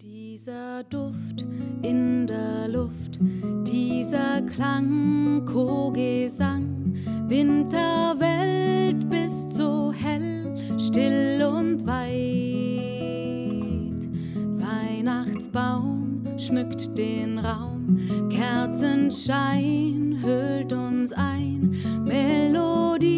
Dieser Duft in der Luft, dieser Klang, Chorgesang, Winterwelt bist so hell, still und weit. Weihnachtsbaum schmückt den Raum, Kerzenschein hüllt uns ein, Melodie